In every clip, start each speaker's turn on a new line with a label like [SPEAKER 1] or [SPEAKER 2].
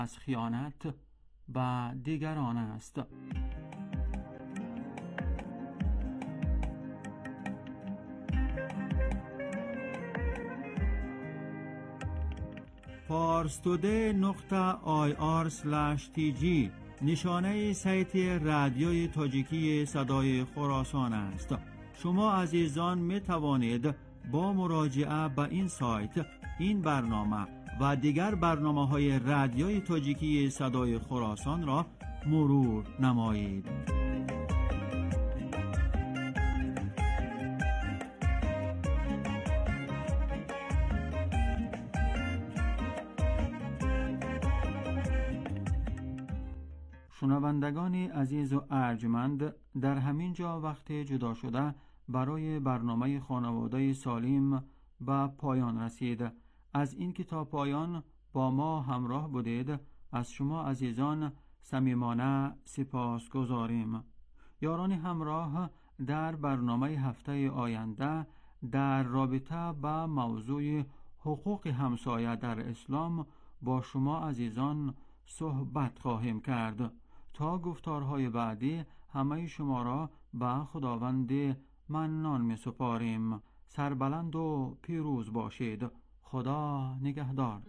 [SPEAKER 1] از خیانت و دیگران است. parstoday.ir/tg نشانه سایت رادیوی تاجیکی صدای خراسان است. شما عزیزان می توانید با مراجعه به این سایت این برنامه و دیگر برنامه‌های رادیوی تاجیکی صدای خراسان را مرور نمایید. شنوندگان عزیز و ارجمند، در همین جا وقت جدا شده برای برنامه خانواده سالم به پایان رسید. از این که تا پایان با ما همراه بودید از شما عزیزان صمیمانه سپاس گذاریم. یاران همراه در برنامه هفته آینده در رابطه با موضوع حقوق همسایه در اسلام با شما عزیزان صحبت خواهیم کرد. تا گفتارهای بعدی همه شما را به خداوند منان می سپاریم. سربلند و پیروز باشید. خدا نگهدار.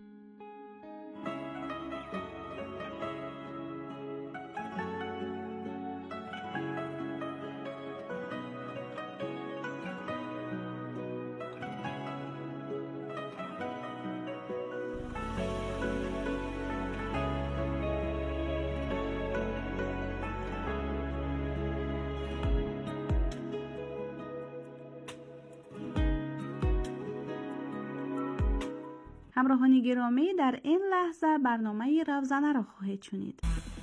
[SPEAKER 2] همراهان گرامی، در این لحظه برنامه روزانه را خواهید شنید.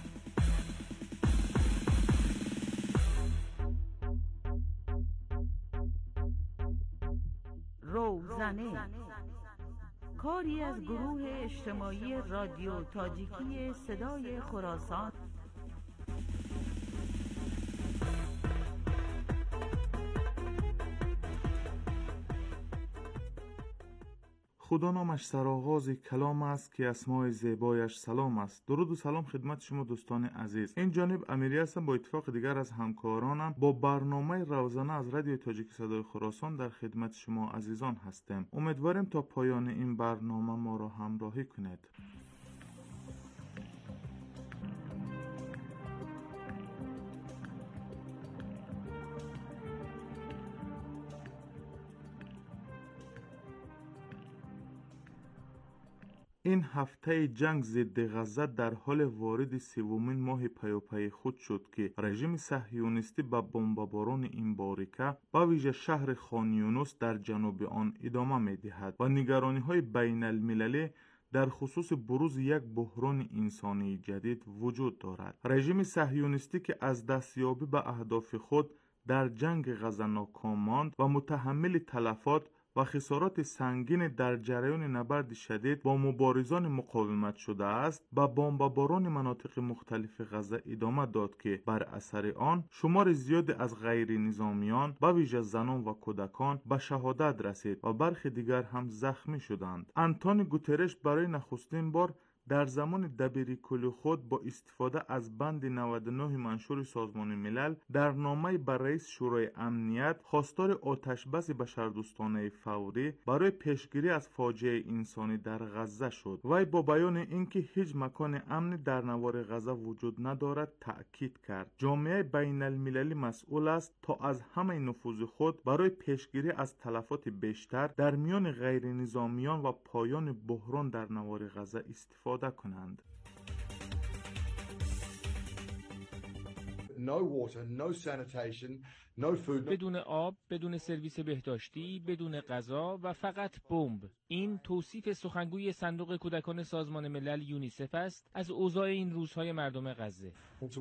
[SPEAKER 3] روزانه کاری از گروه اجتماعی رادیو تاجیکی صدای خراسان.
[SPEAKER 4] خدا نامش سرآغاز کلام است که اسماء زیبایش سلام است. درود و سلام خدمت شما دوستان عزیز. این جانب امیری هستم با اتفاق دیگر از همکارانم با برنامه روزانه از رادیو تاجیک صدای خراسان در خدمت شما عزیزان هستیم. امیدواریم تا پایان این برنامه ما را همراهی کنید. این هفته جنگ ضد غزه در حال وارد سومین ماه پیاپی خود شد که رژیم صهیونیستی با بمباران این باریکه با ویژه شهر خان یونس در جنوب آن ادامه می‌دهد و نگرانی‌های بین المللی در خصوص بروز یک بحران انسانی جدید وجود دارد. رژیم صهیونیستی که از دستیابی به اهداف خود در جنگ غزه ناکام ماند و متحمل تلفات و خسارات سنگین در جریان نبرد شدید با مبارزان مقاومت شده است، با بمباران مناطق مختلف غزه ادامه داد که بر اثر آن شمار زیاد از غیر نظامیان به ویژه زنان و کودکان به شهادت رسید و برخی دیگر هم زخمی شدند. آنتونیو گوترش برای نخستین بار در زمان دبیرکل خود با استفاده از بند 99 منشور سازمان ملل در نامه بر رئیس شورای امنیت خواستار آتشبس بشردوستانه فوری برای پیشگیری از فاجعه انسانی در غزه شد. وی با بیان اینکه هیچ مکان امنی در نوار غزه وجود ندارد تأکید کرد جامعه بین المللی مسئول است تا از همه نفوذ خود برای پیشگیری از تلفات بیشتر در میان غیر نظامیان و پایان بحران در نوار غزه استفاده کنند.
[SPEAKER 5] بدون آب، بدون سرویس بهداشتی، بدون غذا و فقط بمب. این توصیف سخنگوی صندوق کودکان سازمان ملل یونیسف است از اوضاع این روزهای مردم غزه.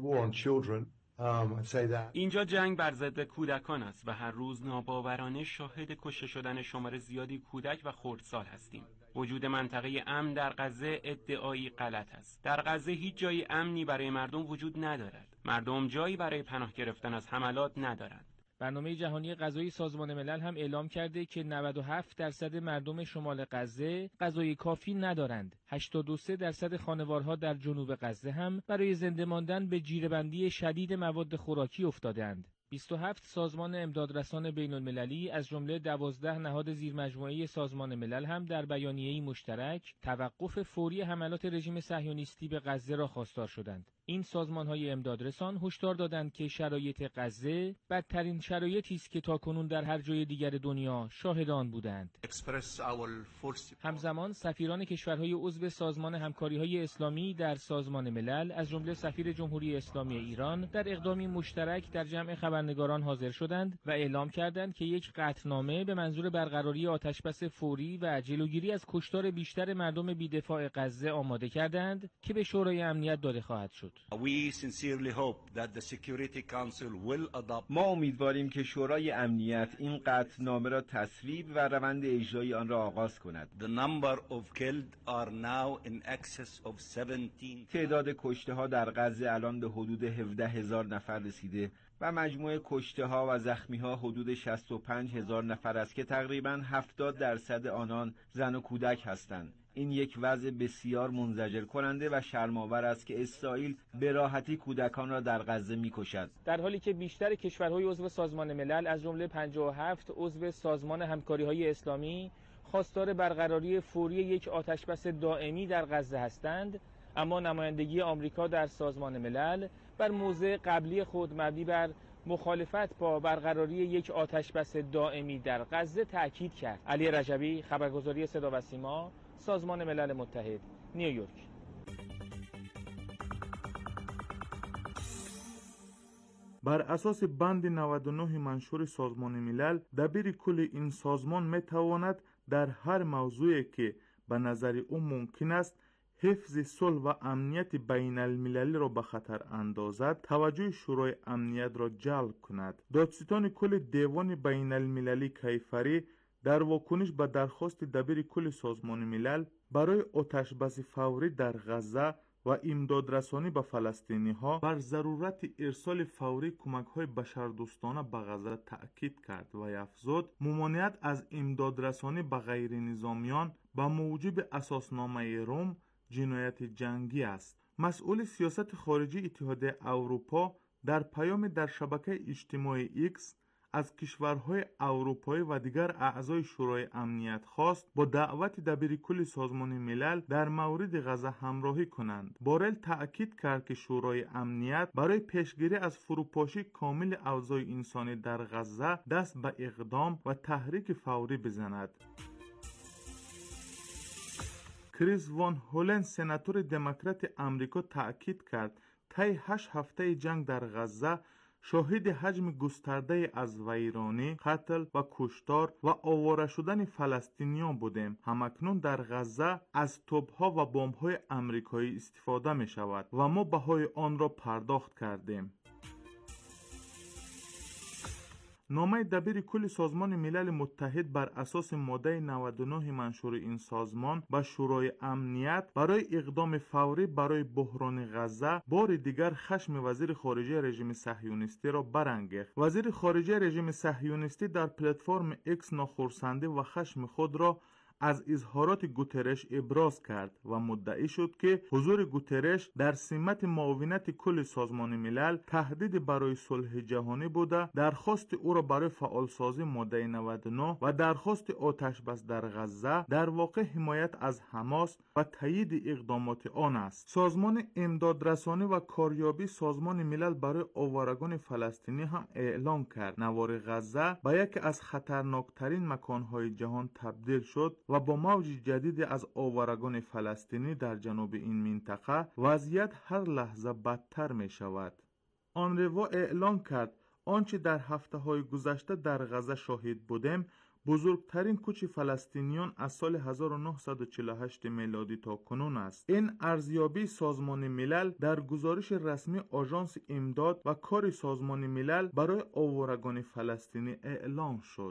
[SPEAKER 6] اینجا جنگ بر ضد کودکان است و هر روز ناباورانه شاهد کشته شدن شمار زیادی کودک و خردسال هستیم. وجود منطقه امن در غزه ادعایی غلط است. در غزه هیچ جای امنی برای مردم وجود ندارد. مردم جایی برای پناه گرفتن از حملات ندارند.
[SPEAKER 5] برنامه جهانی غذایی سازمان ملل هم اعلام کرده که 97% مردم شمال غزه غذای کافی ندارند. 83% خانوارها در جنوب غزه هم برای زنده ماندن به جیره‌بندی شدید مواد خوراکی افتادند. 27 سازمان امدادرسان بین‌المللی از جمله 12 نهاد زیرمجموعه سازمان ملل هم در بیانیه‌ای مشترک توقف فوری حملات رژیم صهیونیستی به غزه را خواستار شدند. این سازمان‌های امدادرسان هشدار دادند که شرایط غزه بدترین شرایطی است که تاکنون در هر جای دیگر دنیا شاهد آن بودند. همزمان سفیران کشورهای عضو سازمان همکاری‌های اسلامی در سازمان ملل از جمله سفیر جمهوری اسلامی ایران در اقدامی مشترک در جمع خبرنگاران حاضر شدند و اعلام کردند که یک قطعنامه به منظور برقراری آتشبس فوری و جلوگیری از کشتار بیشتر مردم بی‌دفاع غزه آماده کردند که به شورای امنیت داده خواهد شد.
[SPEAKER 7] ما امیدواریم که شورای امنیت این قطعنامه را تصویب و روند اجرایی آن را آغاز کند. تعداد کشته ها در غزه الان به حدود 17,000 نفر رسیده و مجموع کشته ها و زخمی ها حدود 65,000 نفر است که تقریباً 70% آنان زن و کودک هستند. این یک وضع بسیار منزجر کننده و شرم‌آور است که اسرائیل به راحتی کودکان را در غزه می‌کشد.
[SPEAKER 5] در حالی که بیشتر کشورهای عضو سازمان ملل از جمله 57 عضو سازمان همکاری‌های اسلامی خواستار برقراری فوری یک آتشبس دائمی در غزه هستند، اما نمایندگی آمریکا در سازمان ملل بر موضع قبلی خود مبنی بر مخالفت با برقراری یک آتشبس دائمی در غزه تأکید کرد. علی رجبی، خبرگزاری صدا و سیما، سازمان ملل متحد، نیویورک.
[SPEAKER 4] بر اساس بند 99 منشور سازمان ملل، دبیر کل این سازمان میتواند در هر موضوعی که به نظر او ممکن است حفظ صلح و امنیت بین المللی را به خطر اندازد توجه شورای امنیت را جلب کند. دادستان کل دیوان بین المللی کیفری در واکنش به درخواست دبیر کل سازمان ملل برای آتشبس فوری در غزه و امدادرسانی به فلسطینی ها بر ضرورت ارسال فوری کمک های بشردوستانه به غزه تأکید کرد و افزود ممانعت از امدادرسانی به غیر نظامیان به موجب اساسنامه روم جنایت جنگی است. مسئول سیاست خارجی اتحادیه اروپا در پیام در شبکه اجتماعی ایکس از کشورهای اروپایی و دیگر اعضای شورای امنیت خواست با دعوت دبیر کل سازمان ملل در مورد غزه همراهی کنند. بورل تأکید کرد که شورای امنیت برای پیشگیری از فروپاشی کامل اوضاع انسانی در غزه دست به اقدام و تحریک فوری بزند. کریس وان هولن، سناتور دموکرات امریکا، تأکید کرد طی 8 هفته جنگ در غزه شاهد حجم گسترده از ویرانی، قتل و کشتار و آواره شدن فلسطینیان بودیم. همکنون در غزه از توپ‌ها و بمب‌های امریکایی استفاده می شود و ما بهای آن را پرداخت کردیم. نامه دبیر کل سازمان ملل متحد بر اساس ماده 99 منشور این سازمان به شورای امنیت برای اقدام فوری برای بحران غزه بار دیگر خشم وزیر خارجه رژیم صهیونیستی را برانگیخت. وزیر خارجه رژیم صهیونیستی در پلتفرم ایکس ناخرسندی و خشم خود را از اظهارات گوترش ابراز کرد و مدعی شد که حضور گوترش در سمت معاونت کل سازمان ملل تهدید برای صلح جهانی بوده، درخواست او را برای فعالسازی ماده 99 و درخواست آتش بس در غزه در واقع حمایت از حماس و تایید اقدامات آن است. سازمان امدادرسانی و کاریابی سازمان ملل برای آوارگان فلسطینی هم اعلام کرد نوار غزه به یکی از خطرناکترین مکانهای جهان تبدیل شد و با موج جدید از آوارگان فلسطینی در جنوب این منطقه وضعیت هر لحظه بدتر می شود. آنروا اعلام کرد آنچه در هفته های گذشته در غزه شاهد بودیم بزرگترین کوچ فلسطینیان از سال 1948 میلادی تا کنون است. این ارزیابی سازمان ملل در گزارش رسمی آژانس امداد و کار سازمان ملل برای آوارگان فلسطینی اعلام شد.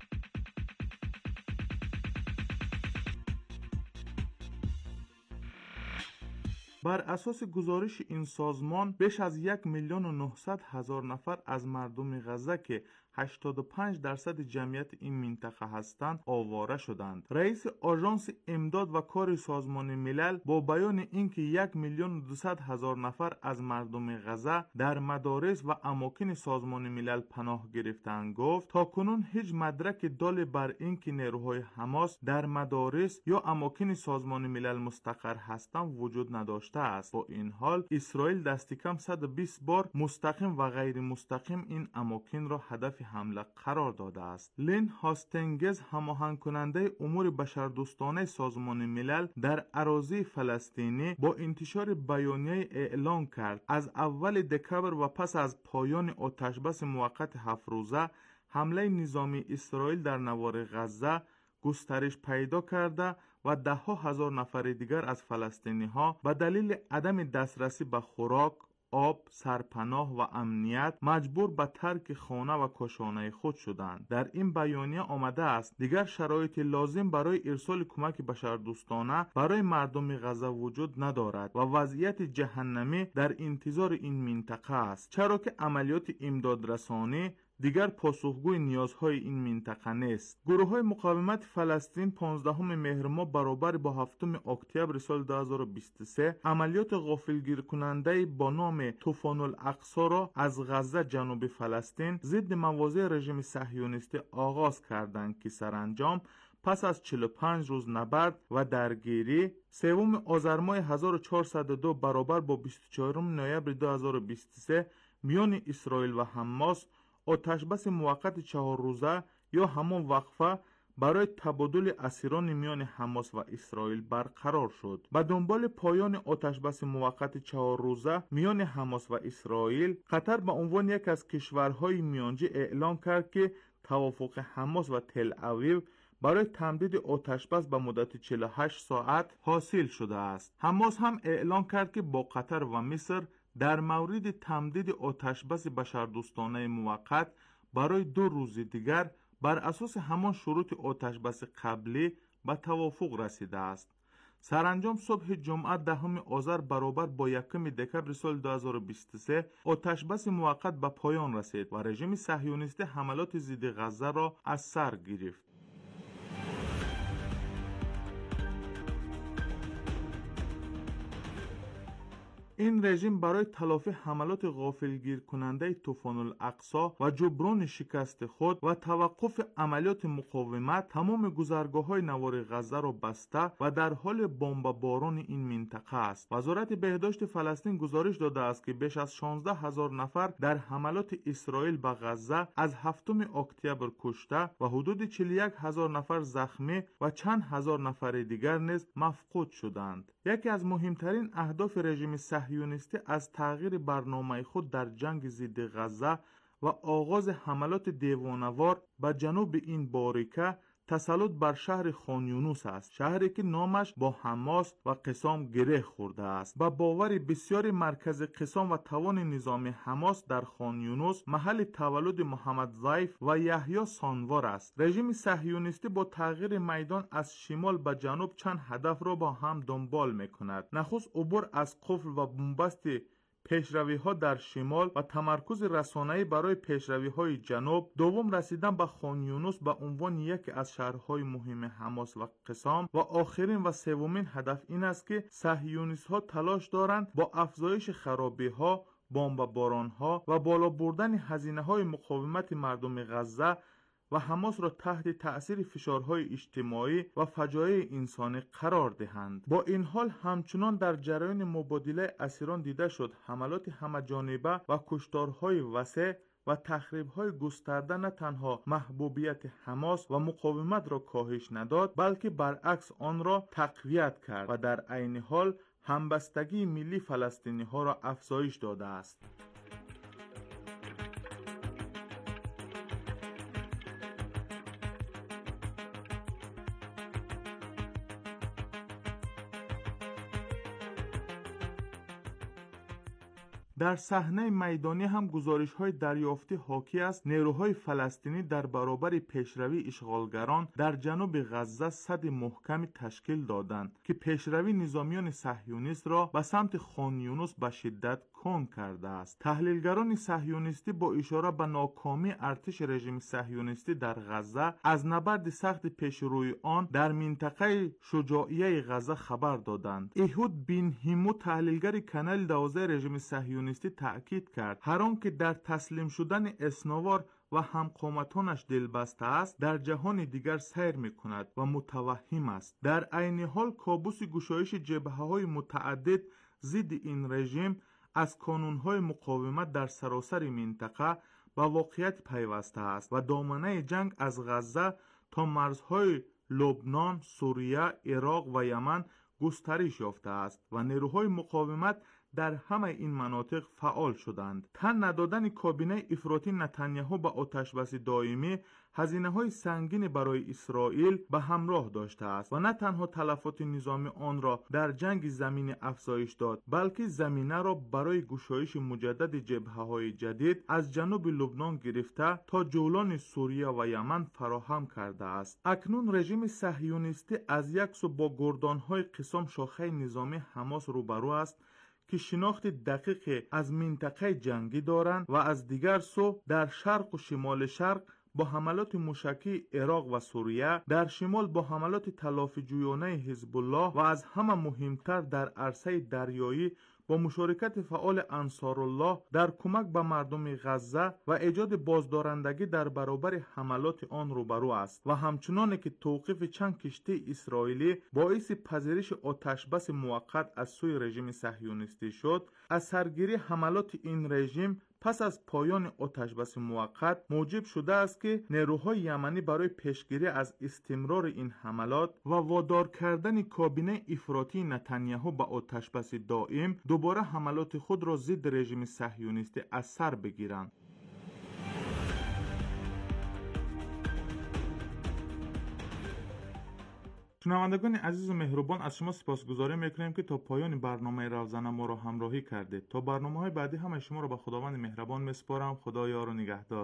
[SPEAKER 4] بر اساس گزارش این سازمان بیش از 1,900,000 نفر از مردم غزه که 85% جمعیت این منطقه هستند آواره شدند. رئیس آژانس امداد و کار سازمان ملل با بیان اینکه 1,200,000 نفر از مردم غزه در مدارس و اماکن سازمان ملل پناه گرفتند گفت تاکنون هیچ مدرک دال بر اینکه نیروهای حماس در مدارس یا اماکن سازمان ملل مستقر هستند وجود نداشته است. با این حال اسرائیل دست کم 120 بار مستقیم و غیر مستقیم این اماکن را هدف حمله قرار داده است. لین هاستینگز هماهنگ کننده امور بشردوستانه سازمان ملل در اراضی فلسطینی با انتشار بیانیه اعلام کرد از اول دکبر و پس از پایان آتشبس موقت 7 روزه حمله نظامی اسرائیل در نوار غزه گسترش پیدا کرده و 10,000 نفر دیگر از فلسطینی ها به دلیل عدم دسترسی به خوراک، آب، سرپناه و امنیت مجبور به ترک خانه و کاشانه خود شدند. در این بیانیه آمده است دیگر شرایط لازم برای ارسال کمک بشردوستانه برای مردم غزه وجود ندارد و وضعیت جهنمی در انتظار این منطقه است، چرا که عملیات امدادرسانی دیگر پاسخگوی نیازهای این منطقه نیست. گروه‌های مقاومت فلسطین 15 مهر ماه برابر با 7 اکتبر سال 2023 عملیات غافلگیر کننده با نام طوفان الاقصی را از غزه جنوب فلسطین ضد مواضع رژیم صهیونیستی آغاز کردند که سرانجام پس از 45 روز نبرد و درگیری 3 آذر ماه 1402 برابر با 24 نوامبر 2023 میان اسرائیل و حماس آتشبس موقت 4 روزه یا همان وقفه برای تبادل اسیران میان حماس و اسرائیل برقرار شد. به دنبال پایان آتشبس موقت 4 روزه میان حماس و اسرائیل، قطر به عنوان یک از کشورهای میانجی اعلام کرد که توافق حماس و تل اویو برای تمدید آتشبس به مدت 48 ساعت حاصل شده است. حماس هم اعلام کرد که با قطر و مصر در مورد تمدید آتشبس بشردوستانه موقت برای 2 روز دیگر بر اساس همان شروط آتشبس قبلی به توافق رسیده است. سرانجام صبح جمعه 10 آذر برابر با 1 دکبر سال 2023 آتشبس موقت به پایان رسید و رژیم صهیونیستی حملات ضد غزه را از سر گرفت. این رژیم برای تلافی حملات غافلگیر کننده طوفان الاقصی و جبران شکست خود و توقف عملیات مقاومت تمام گذرگاه‌های نوار غزه را بسته و در حال بمباران این منطقه است. وزارت بهداشت فلسطین گزارش داده است که بیش از 16,000 نفر در حملات اسرائیل به غزه از 7 اکتبر کشته و حدود 41,000 نفر زخمی و چند هزار نفر دیگر نیز مفقود شدند. یکی از مهمترین اهداف رژیم صهیونیستی از تغییر برنامه خود در جنگ ضد غزه و آغاز حملات دیوانه‌وار به جنوب این باریکه تسلط بر شهر خان یونس است، شهری که نامش با حماس و قسام گره خورده است. با باور بسیاری مرکز قسام و توان نظام حماس در خان یونس محل تولد محمد ضعیف و یحیی سانوار است. رژیم صهیونیستی با تغییر میدان از شمال به جنوب چند هدف را با هم دنبال می‌کند. نخست عبور از قفل و بنبست پیشروی ها در شمال و تمرکز رسانه‌ای برای پیشروی های جنوب. دوم رسیدن به خان یونس به عنوان یکی از شهرهای مهم حماس و قسام و آخرین و سومین هدف این است که صهیونیست ها تلاش دارند با افزایش خرابی ها، بمباران ها و بالا بردن هزینه های مقاومت مردم غزه و حماس را تحت تأثیر فشارهای اجتماعی و فجایع انسانی قرار دهند. با این حال همچنان در جریان مبادله اسیران دیده شد حملات همه‌جانبه و کشتارهای وسیع و تخریب‌های گسترده نه تنها محبوبیت حماس و مقاومت را کاهش نداد، بلکه برعکس آن را تقویت کرد و در عین حال همبستگی ملی فلسطینی ها را افزایش داده است. در صحنه میدانی هم گزارش‌های دریافتی حاکی است نیروهای فلسطینی در برابر پیشروی اشغالگران در جنوب غزه سد محکمی تشکیل دادند که پیشروی نظامیان صهیونیست را به سمت خان یونس به شدت کند کرده است. تحلیلگران صهیونیستی با اشاره به ناکامی ارتش رژیم صهیونیستی در غزه از نبرد سخت پیشروی آن در منطقه شجاعیه غزه خبر دادند. ایهود بن هیمو تحلیلگر کانال 12 رژیم صهیونیستی تأکید کرد هر آنکه در تسلیم شدن اسنوار و همقامتانش دلبسته است در جهان دیگر سیر می‌کند و متوهم است. در عین حال کابوس گشایش جبهه‌های متعدد ضد این رژیم از کانون‌های مقاومت در سراسر منطقه به واقعیت پیوسته است و دامنه جنگ از غزه تا مرزهای لبنان، سوریه، عراق و یمن گسترش یافته است و نیروهای مقاومت در همه این مناطق فعال شدند. تن ندادن کابینه افراطی نتانیاهو به آتشبس دائمی هزینه‌های سنگین برای اسرائیل به همراه داشته است و نه تنها تلفات نظامی آن را در جنگ زمینی افزایش داد، بلکه زمینه را برای گشایش مجدد جبهه‌های جدید از جنوب لبنان گرفته تا جولان سوریه و یمن فراهم کرده است. اکنون رژیم صهیونیستی از یک سو با گردان‌های قسام شاخه نظامی حماس روبرو است که شناخت دقیق از منطقه جنگی دارند و از دیگر سو در شرق و شمال شرق با حملات موشکی عراق و سوریه، در شمال با حملات تلافی جویانه حزب الله و از همه مهمتر در عرصه دریایی با مشارکت فعال انصارالله در کمک به مردم غزه و ایجاد بازدارندگی در برابر حملات آن روبرو است و همچنان که توقیف چند کشتی اسرائیلی باعث پذیرش آتشبس موقت از سوی رژیم صهیونیستی شد، از سرگیری حملات این رژیم پس از پایان آتشبس موقت موجب شده است که نیروهای یمنی برای پیشگیری از استمرار این حملات و وادار کردن کابینه افراطی نتانیاهو به آتشبس دائم دوباره حملات خود را ضد رژیم صهیونیستی از سر بگیرند. شنوندگان عزیز و مهربان، از شما سپاسگزاری میکنیم که تا پایان برنامه روزانه ما را همراهی کردید. تا برنامه‌های بعدی همه شما را به خداوند مهربان میسپارم. خدا یار و نگهدار.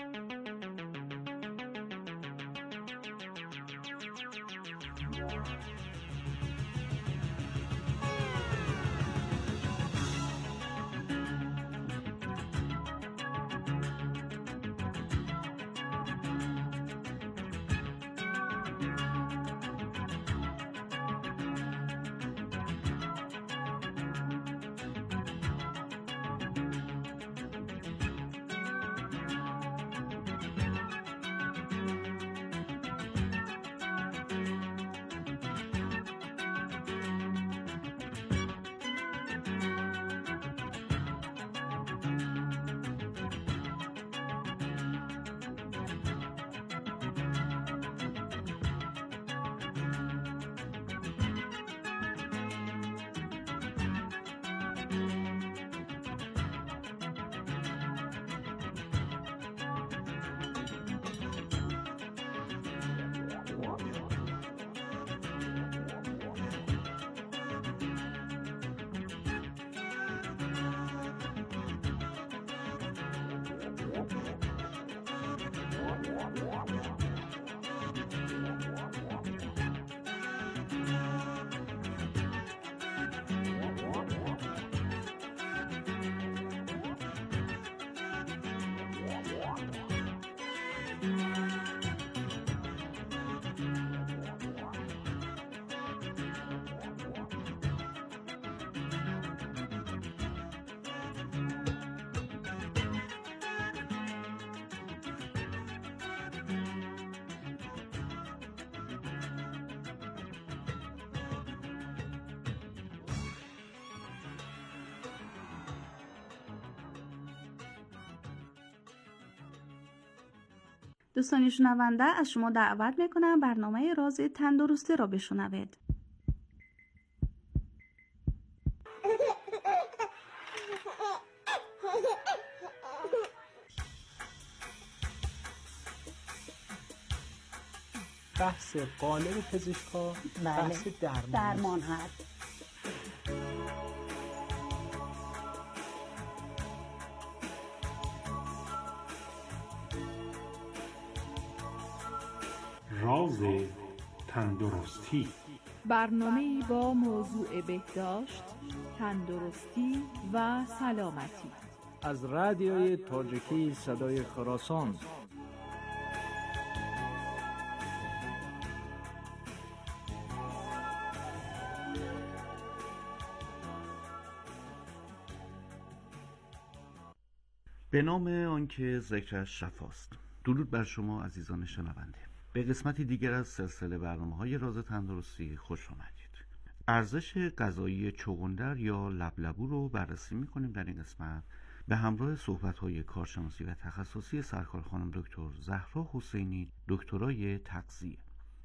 [SPEAKER 2] دوستان شنونده، از شما دعوت میکنم برنامه راز تندرستی را بشنوید.
[SPEAKER 8] بحث قالب پزشکا، بحث درمان هست.
[SPEAKER 9] راز تندرستی.
[SPEAKER 3] برنامه‌ای با موضوع بهداشت، تندرستی و سلامتی
[SPEAKER 8] از رادیوی تاجیکی صدای خراسان.
[SPEAKER 10] به نام آنکه ذکرش شفاست. درود بر شما عزیزان شنونده. به قسمتی دیگر از سلسله برنامه‌های راز تندرستی خوش آمدید. ارزش غذایی چغندر یا لبلبو رو بررسی می‌کنیم در این قسمت به همراه صحبت‌های کارشناسی و تخصصی سرکار خانم دکتر زهرا حسینی، دکترای تغذیه.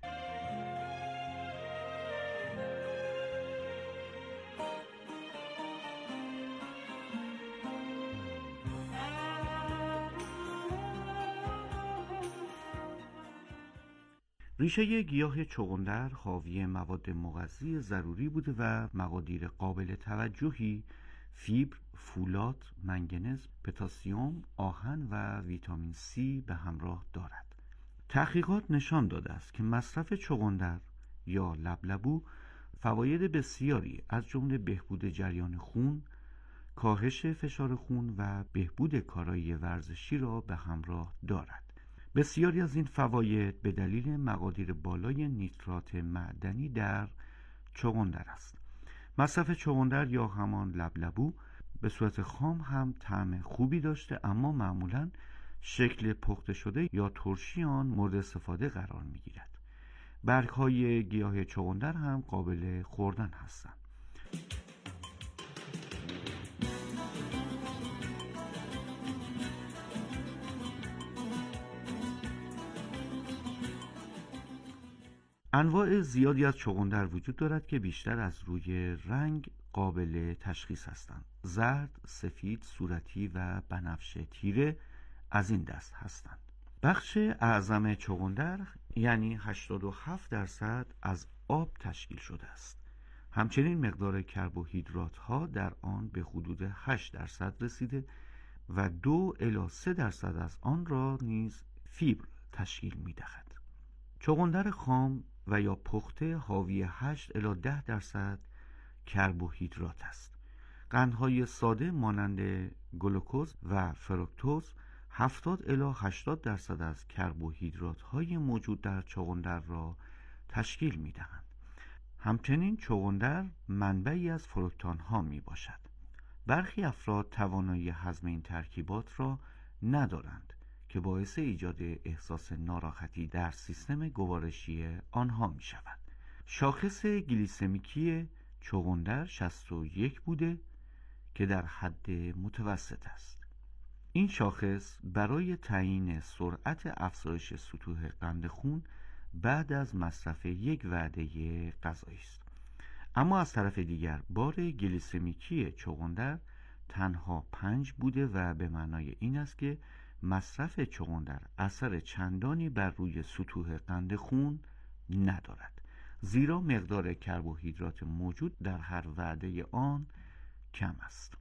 [SPEAKER 10] ریشه گیاه چغندر حاوی مواد مغذی ضروری بوده و مقادیر قابل توجهی فیبر، فولاد، منگنز، پتاسیم، آهن و ویتامین C به همراه دارد. تحقیقات نشان داده است که مصرف چغندر یا لبلبو فواید بسیاری از جمله بهبود جریان خون، کاهش فشار خون و بهبود کارایی ورزشی را به همراه دارد. بسیاری از این فواید به دلیل مقادیر بالای نیترات معدنی در چغندر است. مصرف چغندر یا همان لبلبو به صورت خام هم طعم خوبی داشته، اما معمولاً شکل پخته شده یا ترشی آن مورد استفاده قرار می‌گیرد. برگ‌های گیاه چغندر هم قابل خوردن هستند. انواع زیادی از چغندر وجود دارد که بیشتر از روی رنگ قابل تشخیص هستند. زرد، سفید، صورتی و بنفشه تیره از این دست هستند. بخش اعظم چغندر یعنی 87% از آب تشکیل شده است. همچنین مقدار کربوهیدرات ها در آن به حدود 8% رسیده و 2 الی 3% از آن را نیز فیبر تشکیل می دهد. چغندر خام و یا پخته حاوی 8 الی 10% کربوهیدرات است. قندهای ساده مانند گلوکوز و فرکتوز 70 الی 80% از کربوهیدرات های موجود در چغندر را تشکیل می دهند. همچنین چغندر منبعی از فروکتان ها می باشد. برخی افراد توانایی هضم این ترکیبات را ندارند که باعث ایجاد احساس ناراحتی در سیستم گوارشی آنها می شود. شاخص گلیسمیکی چغندر 61 بوده که در حد متوسط است. این شاخص برای تعیین سرعت افزایش سطوح قند خون بعد از مصرف یک وعده غذایی است. اما از طرف دیگر بار گلیسمیکی چغندر تنها 5 بوده و به معنای این است که مصرف چغندر اثر چندانی بر روی سطوح قند خون ندارد، زیرا مقدار کربوهیدرات موجود در هر وعده آن کم است.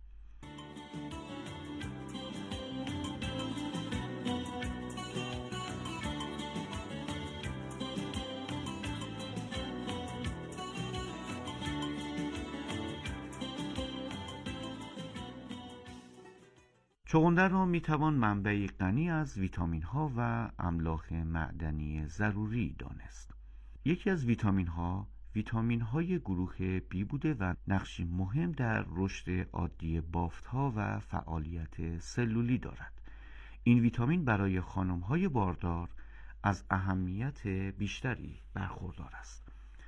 [SPEAKER 10] چغندر را میتوان منبعی غنی از ویتامین ها و املاح معدنی ضروری دانست. یکی از ویتامین های گروه بی بوده و نقشی مهم در رشد عادی بافت ها و فعالیت سلولی دارد. این ویتامین برای خانم های باردار از اهمیت بیشتری برخوردار است.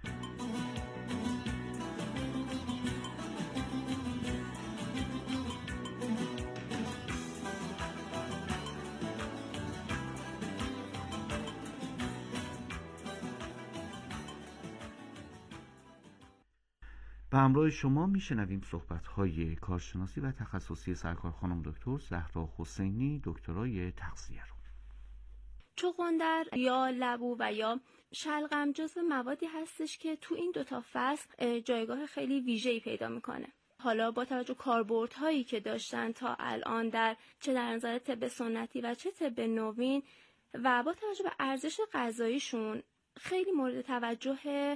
[SPEAKER 10] به همراه شما میشنویم صحبت‌های کارشناسی و تخصصی سرکار خانم دکتر زهرا حسینی، دکترای تغذیه رو.
[SPEAKER 11] چغندر یا لبو و یا شلغم جزو موادی هستش که تو این دوتا فصل جایگاه خیلی ویژه‌ای پیدا میکنه. حالا با توجه کاربردهایی که داشتن تا الان چه در نظر طب سنتی و چه طب نوین و با توجه به ارزش غذاییشون خیلی مورد توجه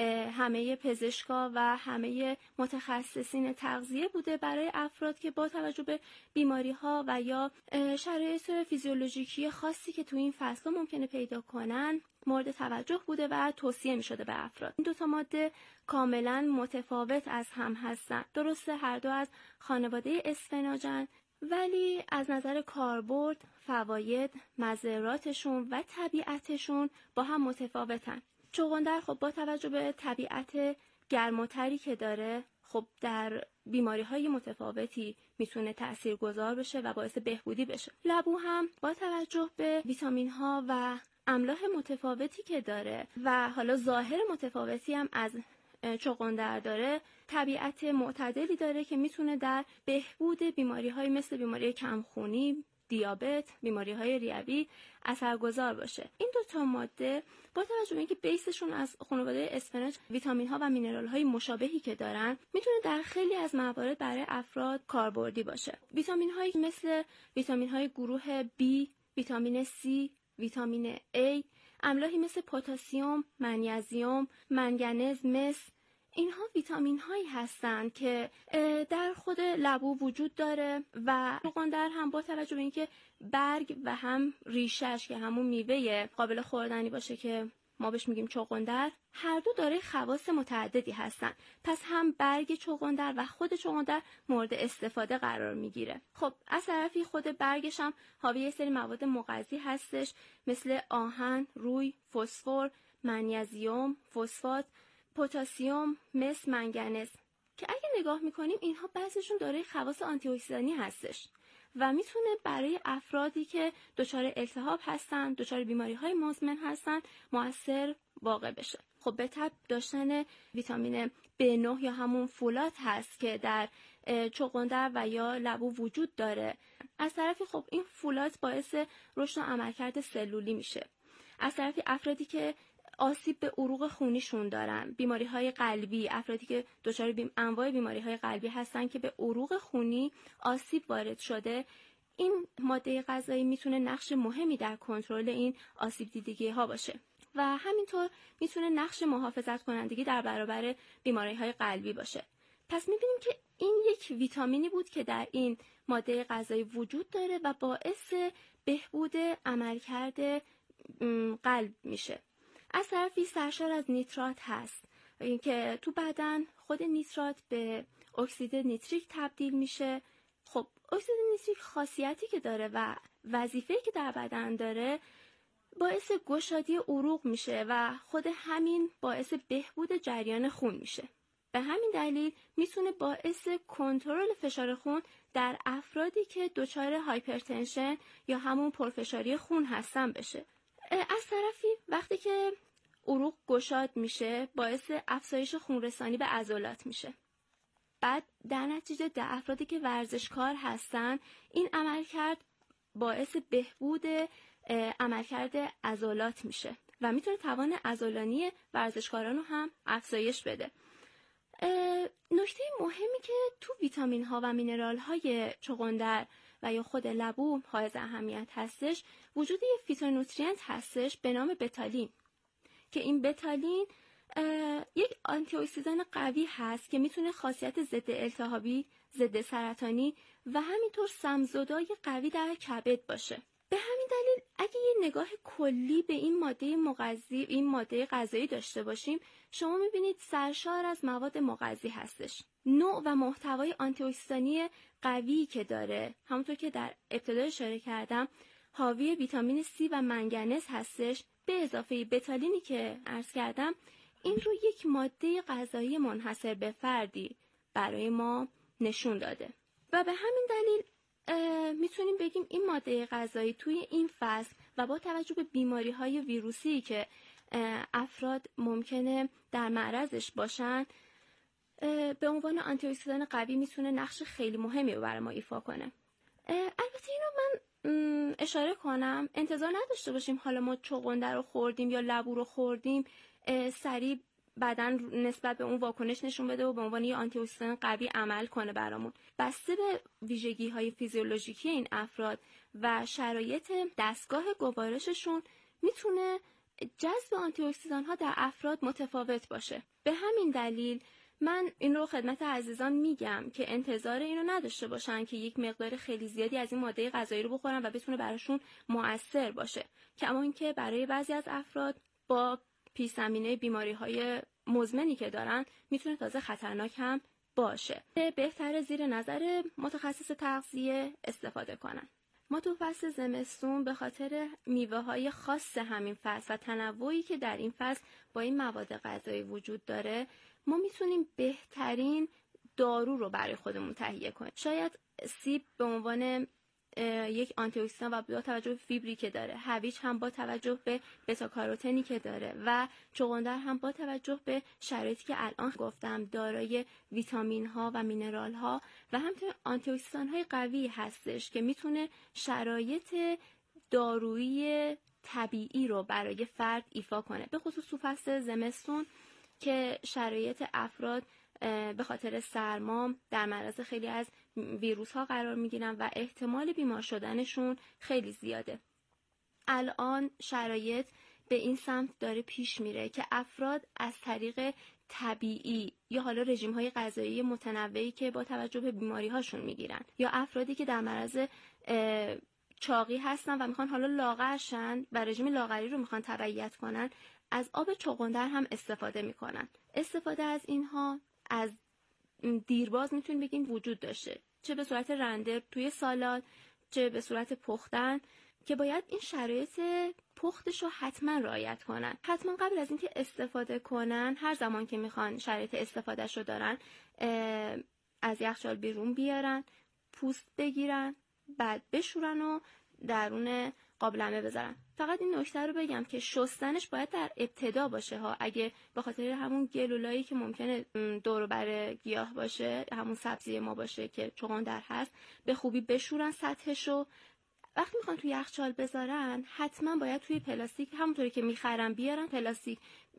[SPEAKER 11] همه پزشکا و همه متخصصین تغذیه بوده برای افراد که با توجه به بیماری‌ها و یا شرایط فیزیولوژیکی خاصی که تو این فصل ممکنه پیدا کنن مورد توجه بوده و توصیه می‌شده به افراد. این 2 ماده کاملا متفاوت از هم هستن. درسته هر دو از خانواده اسفناجن، ولی از نظر کاربرد، فواید، مضراتشون و طبیعتشون با هم متفاوتن. چغندر خب با توجه به طبیعت گرماتری که داره خب در بیماری‌های متفاوتی میتونه تاثیرگذار بشه و باعث بهبودی بشه. لبو هم با توجه به ویتامین‌ها و املاح متفاوتی که داره و حالا ظاهر متفاوتی هم از چغندر داره، طبیعت معتدلی داره که میتونه در بهبود بیماری‌های مثل بیماری کمخونی، دیابت، بیماری‌های ریوی اثرگذار باشه. این 2 ماده با توجه به اینکه بیسشون از خانواده اسفناج، ویتامین‌ها و مینرال‌های مشابهی که دارن، میتونه در خیلی از موارد برای افراد کاربردی باشه. ویتامین‌هایی مثل ویتامین‌های گروه B، ویتامین C، ویتامین A، املاحی مثل پتاسیم، منیزیم، منگنز، مس، اینها ویتامین هایی هستند که در خود لبو وجود داره و چغندر هم با توجه به اینکه برگ و هم ریشش که همون میوه قابل خوردنی باشه که ما بهش میگیم چغندر، هر دو داره خواص متعددی هستن. پس هم برگ چغندر و خود چغندر مورد استفاده قرار میگیره. خب از طرفی خود برگش هم حاوی یه سری مواد مغذی هستش مثل آهن، روی، فسفر، منیزیم، فسفات، پتاسیم، مس، منگنز که اگه نگاه میکنیم اینها بعضیشون دارای خواص آنتی اکسیدانی هستش و میتونه برای افرادی که دچار التهاب هستن، دچار بیماری‌های مزمن هستن مؤثر واقع بشه. خب به تبع داشتن ویتامین B9 یا همون فولات هست که در چغندر و یا لبو وجود داره. از طرفی خب این فولات باعث رشد و عملکرد سلولی میشه. از طرفی افرادی که آسیب به عروق خونیشون دارن، بیماری‌های قلبی، افرادی که دچار انواع بیماری‌های قلبی هستن که به عروق خونی آسیب وارد شده، این ماده غذایی میتونه نقش مهمی در کنترل این آسیب دیدگی‌ها باشه و همینطور میتونه نقش محافظت کنندگی در برابر بیماری‌های قلبی باشه. پس میبینیم که این یک ویتامینی بود که در این ماده غذایی وجود داره و باعث بهبود عملکرد قلب میشه. از طرفی سرشار از نیترات هست که تو بدن خود نیترات به اکسید نیتریک تبدیل میشه. خب اکسید نیتریک خاصیتی که داره و وظیفه‌ای که در بدن داره باعث گشادی عروق میشه و خود همین باعث بهبود جریان خون میشه. به همین دلیل میتونه باعث کنترل فشار خون در افرادی که دچار هایپرتنشن یا همون پرفشاری خون هستن بشه. از طرفی وقتی که عروق گشاد میشه باعث افزایش خونرسانی به عضلات میشه. بعد در نتیجه در افرادی که ورزشکار هستن این عملکرد باعث بهبود عملکرد عضلات میشه و میتونه توان عضلانی ورزشکاران رو هم افزایش بده. نکته مهمی که تو ویتامین ها و مینرال های چغندر و یا خود لبو حائز اهمیت هستش وجود یه فیتونوترینت هستش به نام بتالین که این بتالین یک آنتی اکسیدان قوی هست که میتونه خاصیت ضد التهابی، ضد سرطانی و همینطور سمزدای قوی در کبد باشه. به همین دلیل اگه یه نگاه کلی به این ماده مغذی، این ماده غذایی داشته باشیم، شما میبینید سرشار از مواد مغذی هستش. نوع و محتوای آنتی اکسیدانی قوی که داره، همونطور که در ابتدا اشاره کردم، حاوی ویتامین C و منگنز هستش به اضافه بتالینی که عرض کردم. این رو یک ماده غذایی منحصر به فردی برای ما نشون داده و به همین دلیل میتونیم بگیم این ماده غذایی توی این فصل و با توجه به بیماری‌های ویروسی که افراد ممکنه در معرضش باشن به عنوان آنتی اکسیدان قوی میتونه نقش خیلی مهمی برای ما ایفا کنه. البته اینو من اشاره کنم انتظار نداشته باشیم حالا ما چغندر رو خوردیم یا لبو رو خوردیم سریع بدن نسبت به اون واکنش نشون بده و به عنوان یه آنتی اکسیدان قوی عمل کنه برامون. بسته به ویژگی‌های فیزیولوژیکی این افراد و شرایط دستگاه گوارششون میتونه جذب آنتی اکسیدان ها در افراد متفاوت باشه. به همین دلیل من این رو خدمت عزیزان میگم که انتظار اینو نداشته باشن که یک مقدار خیلی زیادی از این ماده غذایی رو بخورن و بتونه براشون مؤثر باشه، کما اینکه برای بعضی از افراد با پیش زمینه بیماری‌های مزمنی که دارن میتونه تازه خطرناک هم باشه. بهتره زیر نظر متخصص تغذیه استفاده کنن. ما تو فصل زمستون به خاطر میوه‌های خاص همین فصل و تنوعی که در این فصل با این مواد غذایی وجود داره، ما میتونیم بهترین دارو رو برای خودمون تهیه کنیم. شاید سیب به عنوان یک آنتی اکسیدان و با توجه به فیبری که داره، هویج هم با توجه به بتا کاروتنی که داره و چغندر هم با توجه به شرایطی که الان گفتم دارای ویتامین ها و مینرال ها و همینطور آنتی اکسیدان های قوی هستش که میتونه شرایط دارویی طبیعی رو برای فرد ایفا کنه، به خصوص تو فصل زمستون که شرایط افراد به خاطر سرما در معرض خیلی از ویروس ها قرار میگیرن و احتمال بیمار شدنشون خیلی زیاده. الان شرایط به این سمت داره پیش میره که افراد از طریق طبیعی یا حالا رژیم های غذایی متنوعی که با توجه به بیماری هاشون میگیرن یا افرادی که در معرض چاقی هستن و میخوان حالا لاغر شن و رژیم لاغری رو میخوان تبعیت کنن، از آب چغندر هم استفاده میکنن. استفاده از اینها از دیرباز میتونیم بگیم وجود داشته، چه به صورت رنده توی سالاد، چه به صورت پختن، که باید این شرایط پختش رو حتما رعایت کنن. حتما قبل از اینکه استفاده کنن، هر زمان که میخوان شرایط استفادهش رو دارن، از یخچال بیرون بیارن، پوست بگیرن، بعد بشورن و درون قابلمه بذارن. فقط این نکته رو بگم که شستنش باید در ابتدا باشه ها، اگه به خاطر همون گلولایی که ممکنه دور و بر گیاه باشه، همون سبزی ما باشه که چغندر هست، به خوبی بشورن سطحشو. وقتی میخوان توی یخچال بذارن حتما باید توی پلاستیک، همونطوری که میخرن بیارن پلاستیک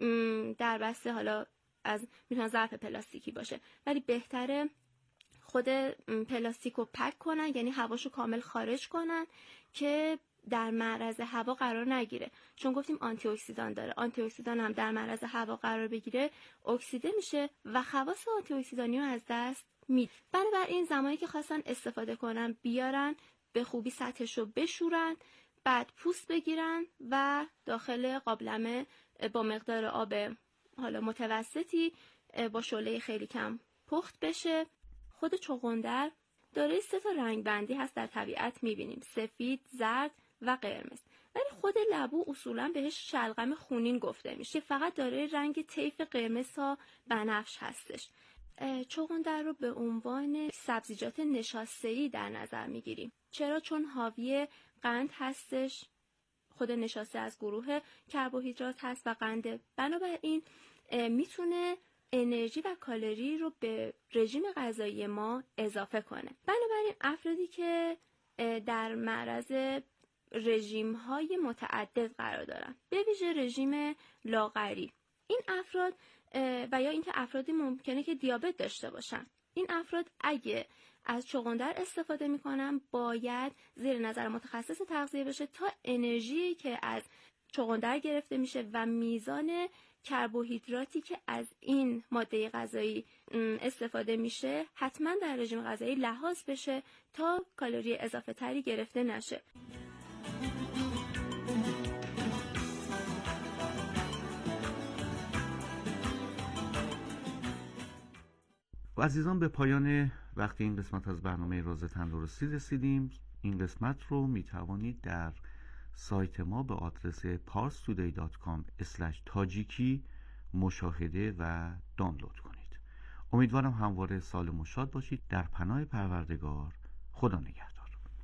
[SPEAKER 11] در بسته، حالا از میتونه ظرف پلاستیکی باشه، ولی بهتره خود پلاستیک رو پک کنن، یعنی هواشو کامل خارج کنن که در معرض هوا قرار نگیره، چون گفتیم آنتی اکسیدان داره. آنتی اکسیدان هم در معرض هوا قرار بگیره اکسیده میشه و خواص آنتی اکسیدانی رو از دست میده. بنابراین زمانی که خواستن استفاده کنن بیارن، به خوبی سطحش رو بشورن، بعد پوست بگیرن و داخل قابلمه با مقدار آب حالا متوسطی با شعله خیلی کم پخت بشه. خود چغندر داره 3 رنگ بندی هست در طبیعت میبینیم، سفید، زرد و قرمز، ولی خود لبو اصولا بهش شلغم خونین گفته میشه، فقط داره رنگ طیف قرمز تا بنفش هستش. چغندر رو به عنوان سبزیجات نشاسته‌ای در نظر میگیریم. چرا؟ چون حاوی قند هستش، خود نشاسته از گروه کربوهیدرات هست و قنده، بنابراین میتونه انرژی و کالری رو به رژیم غذایی ما اضافه کنه. بنابراین افرادی که در معرض رژیم‌های متعدد قرار دارن، به ویژه رژیم لاغری، این افراد و یا اینکه افرادی ممکنه که دیابت داشته باشن، این افراد اگه از چغندر استفاده میکنن باید زیر نظر متخصص تغذیه بشه تا انرژی که از چغندر گرفته میشه و میزان کربوهیدراتی که از این ماده غذایی استفاده میشه حتما در رژیم غذایی لحاظ بشه تا کالری اضافه تری گرفته نشه.
[SPEAKER 10] و عزیزان به پایان وقت این قسمت از برنامه راز تندرستی رسیدیم. این قسمت رو می توانید در سایت ما به آدرس parstoday.com/tajiki مشاهده و دانلود کنید. امیدوارم همواره سالم و شاد باشید. در پناه پروردگار. خدا نگهدار.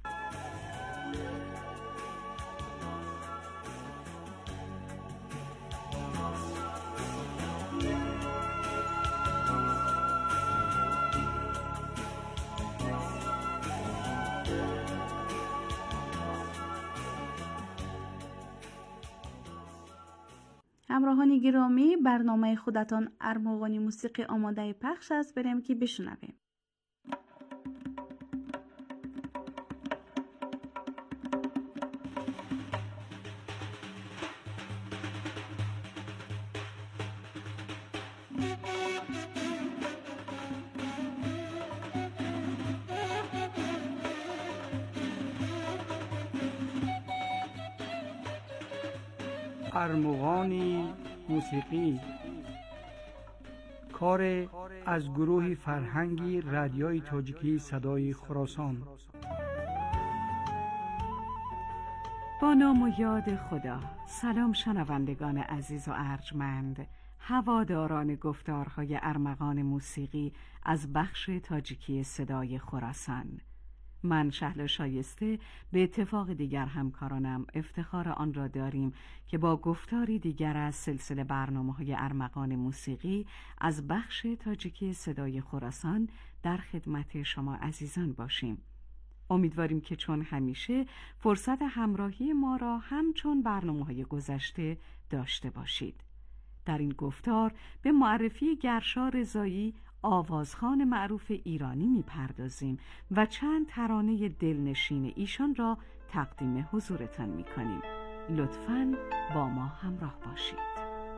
[SPEAKER 2] همراهان گرامی، برنامه خودتان ارمغانی موسیقی آماده پخش است، بریم که بشنویم.
[SPEAKER 12] ارمغان موسیقی، کار از گروه فرهنگی رادیوی تاجیکی صدای خراسان.
[SPEAKER 13] با نام و یاد خدا. سلام شنوندگان عزیز و ارجمند، هواداران گفتارهای ارمغان موسیقی از بخش تاجیکی صدای خراسان. من شهلا شایسته به اتفاق دیگر همکارانم افتخار آن را داریم که با گفتاری دیگر از سلسله برنامه‌های ارمغان موسیقی از بخش تاجیکی صدای خراسان در خدمت شما عزیزان باشیم. امیدواریم که چون همیشه فرصت همراهی ما را همچون برنامه‌های گذشته داشته باشید. در این گفتار به معرفی گرشا رضایی، آوازخوان معروف ایرانی می‌پردازیم و چند ترانه دلنشین ایشان را تقدیم حضورتان می‌کنیم. لطفاً با ما همراه باشید.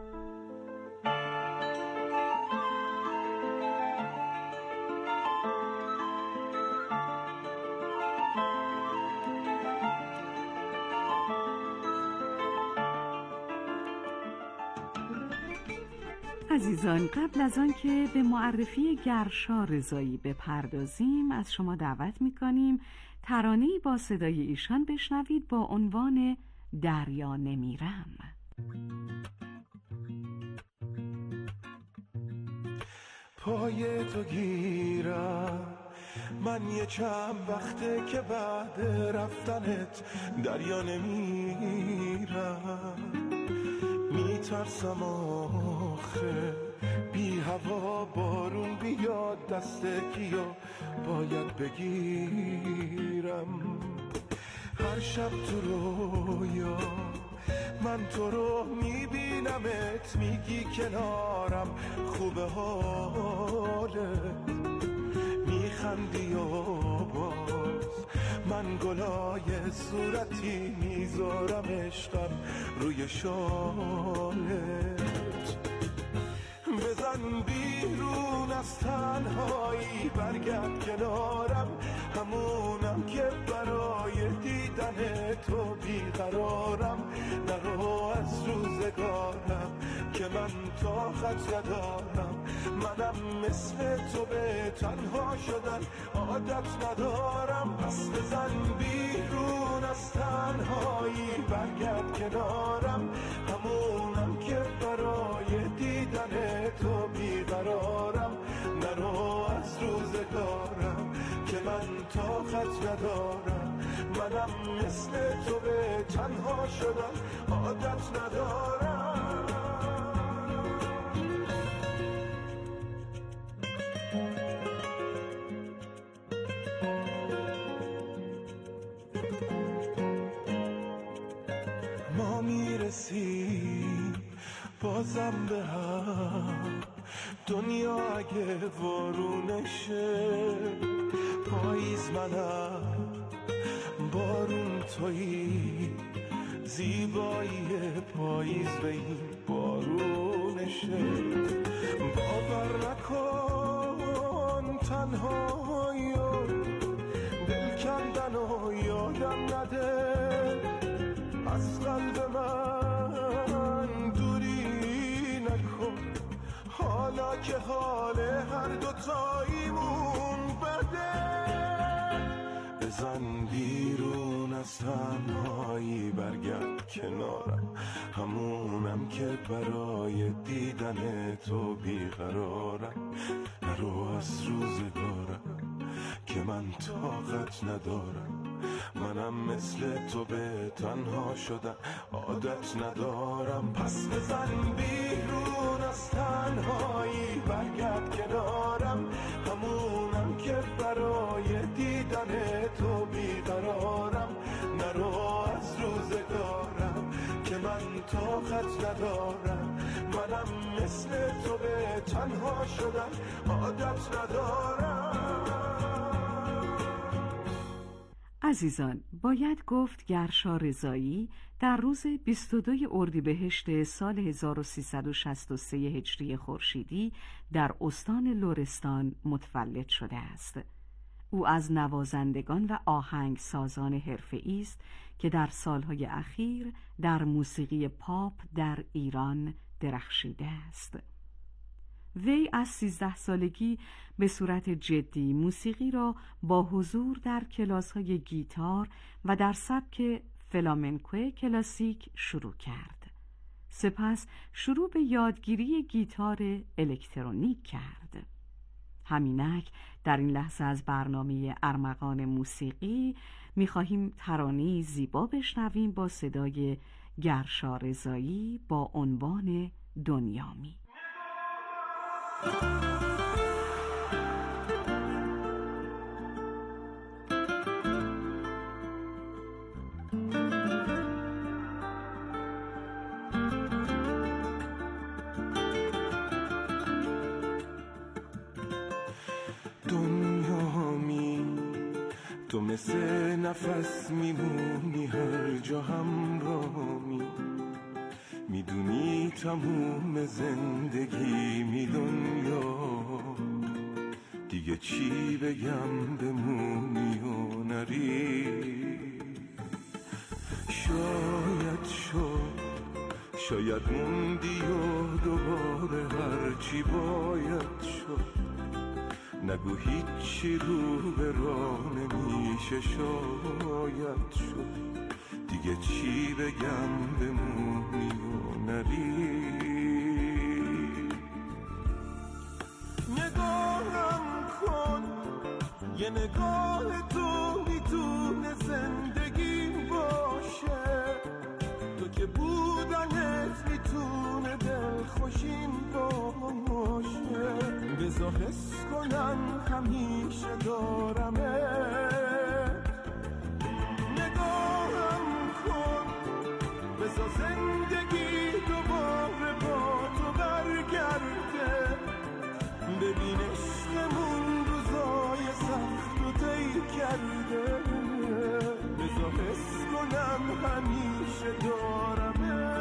[SPEAKER 13] عزیزان، قبل از آن که به معرفی گرشا رضایی بپردازیم از شما دعوت می‌کنیم ترانه‌ای با صدای ایشان بشنوید با عنوان دریا نمیرم.
[SPEAKER 14] پای تو گیرم من یه چند وقته که بعد رفتنت دریا نمیرم، میترسم آخه بی هوا بارون بیاد دست کیو باید بگیرم. هر شب تو رویا من تو رو میبینمت، میگی کنارم خوبه حالت، میخندی و باز من گلای صورتی میذارم عشقم روی شالت. بزن بیرون از تنهایی برگرد کنارم، همونم که برای دیدن تو بیقرارم. نرو از روزگارم که من طاقت ندارم، منم مثل تو به تنها شدن عادت ندارم. پس بزن بیرون از تنهایی برگرد کنارم، همونم که برای دیدن تو بیقرارم. نرو از روزگارم که من طاقت ندارم، منم مثل تو به تنها شدن عادت ندارم. ما میرسیم بازم به هم، دنیا اگه وارونشه، پاییز منم بارون تویی، زیبایی پاییز به این بارونشه. باور نکن تنهایی و دل کندن و یادم نده، از قلب من دوری نکن، حالا که حال هر دوتاییمون بده. بزن بیرون از تنهایی برگرد کنارم، همونم که برای دیدن تو بیقرارم. نرو از روزگارم که من طاقت ندارم، منم مثل تو به تنها شدن عادت ندارم. پس بزن بیرون از تنهایی برگرد کنارم، همونم که برای دیدن تو بیقرارم. نرو از روزگارم که من طاقت ندارم، منم مثل تو به تنها شدن عادت ندارم.
[SPEAKER 13] عزیزان، باید گفت گرشا رضایی در روز 22 اردیبهشت سال 1363 هجری خورشیدی در استان لرستان متولد شده است. او از نوازندگان و آهنگسازان حرفه‌ای است که در سالهای اخیر در موسیقی پاپ در ایران درخشیده است. وی از 13 سالگی به صورت جدی موسیقی را با حضور در کلاس‌های گیتار و در سبک فلامنکو کلاسیک شروع کرد. سپس شروع به یادگیری گیتار الکترونیک کرد. همینک در این لحظه از برنامه ارمغان موسیقی می‌خواهیم ترانه‌ای زیبا بشنویم با صدای گرشا رضایی با عنوان دنیامی.
[SPEAKER 14] تو مثل نفس میمونی هر جا همراهمی، میدونی تموم زندگی می دنیا، دیگه چی بگم بمونی و نری. شاید موندی و دوباره هرچی باید شد، نگو هیچی رو به راه نمیشه شاید شد، دیگه چی بگم بمونی و نری. نگاهم کن یه نگاه تو میتونه زندگی باشه، تو که بودنت میتونه دلخوشین باشه، بذار حس کنم همیشه دارمه. نگاهم کن بذار زندگی دوباره با تو برگرده، ببین عشقمون روزای سخت و طی کرده، بذار حس کنم همیشه دارمه.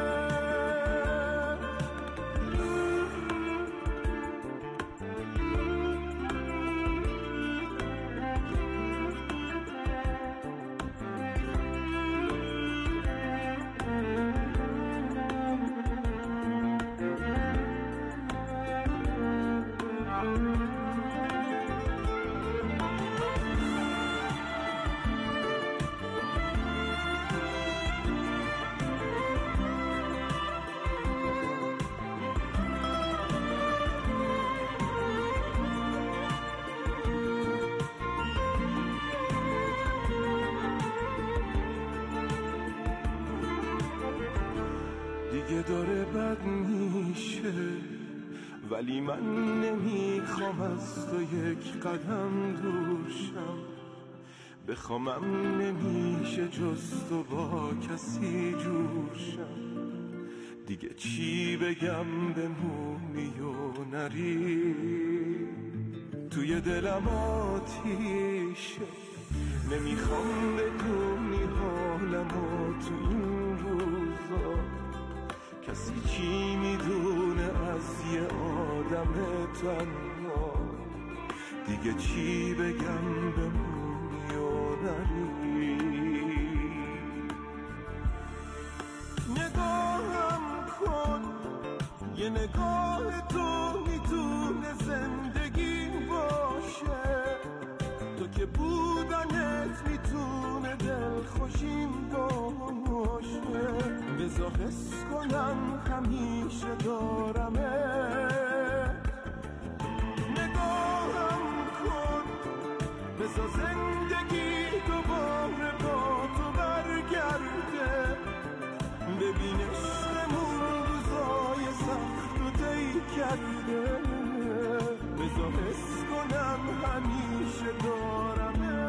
[SPEAKER 14] دیگه داره بد میشه، ولی من نمیخوام از تو یک قدم دور شم، بخوامم نمیشه جز تو با کسی جور شم، دیگه چی بگم بمونی و نری. توی دلم آتیشه، نمیخوام بدونی حالمو تو این روزا، کسی چی میدونه از یه آدم تنها، دیگه چی بگم بمونی و نری. نگاهم کن یه نگاه تو میتونه زندگی باشه، تو که بودنت میتونه دلخوشین باشه، بذار حس کنم همیشه دارمه. نگاهم کن بذار زندگی دوباره با تو برگرده، ببین عشقمون روزای سخت و طی کرده، بذار حس کنم همیشه دارمه.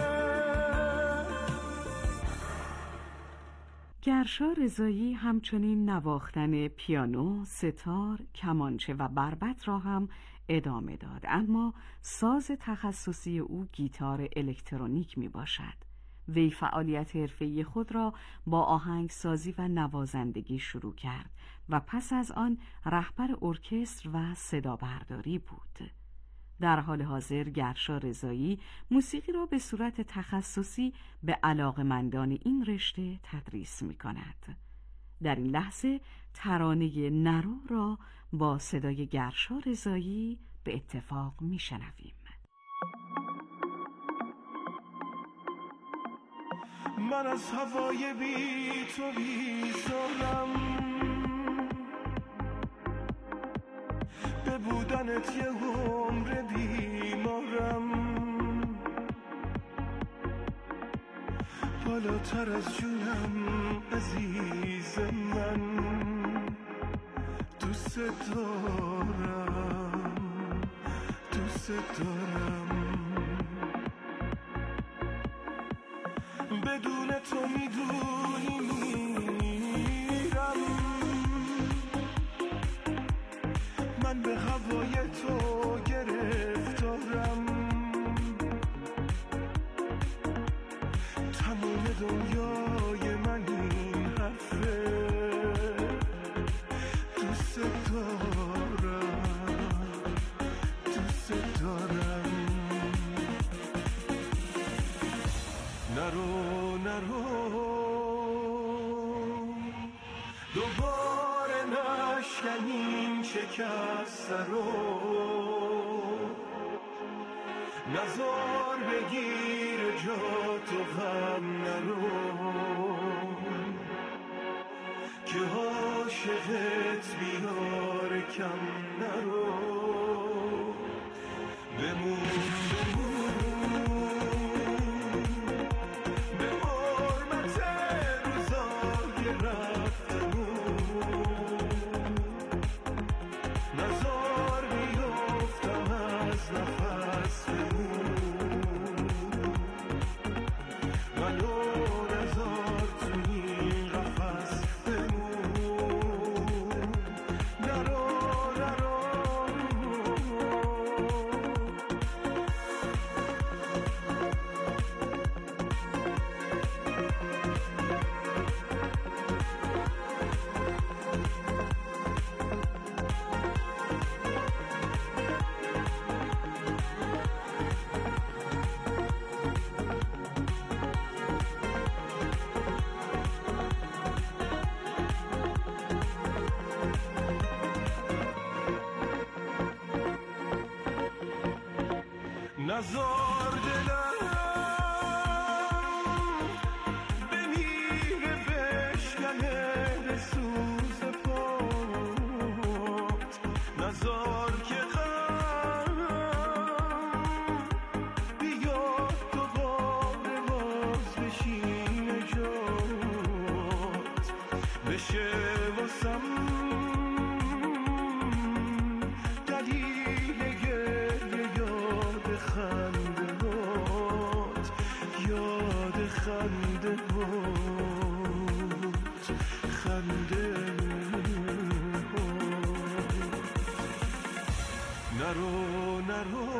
[SPEAKER 13] گرشا رضایی همچنین نواختن پیانو، ستار، کمانچه و بربط را هم ادامه داد، اما ساز تخصصی او گیتار الکترونیک می باشد. وی فعالیت حرفه‌ای خود را با آهنگسازی و نوازندگی شروع کرد و پس از آن رهبر ارکستر و صدابرداری بود. در حال حاضر گرشا رضایی موسیقی را به صورت تخصصی به علاقه‌مندان این رشته تدریس می‌کند. در این لحظه ترانه نرو را با صدای گرشا رضایی به اتفاق می‌شنویم.
[SPEAKER 14] من از هوای بی تو بیزارم، به بودنت یه عمر بیمارم، بالاتر از جونم عزیز من، دوست دارم، دوست دارم. بدون تو میدونی میرم، من به هوای تو گرفتارم، تمام دنیای من این حرفه، دوست دارم، دوست دارم. نرو نرو دوباره نشکنیم شکست رو، نزار بگیر جا تو غم نرو، که عاشقت بیار کم نرو، بمون نزار دلم بمیره بشکنه سوز پات، نزار که غم بیاد دوباره باز بشینه جات، بشه واسم دلیل گریه یاد خندهات، یاد خندهات، خندهات. نرو نرو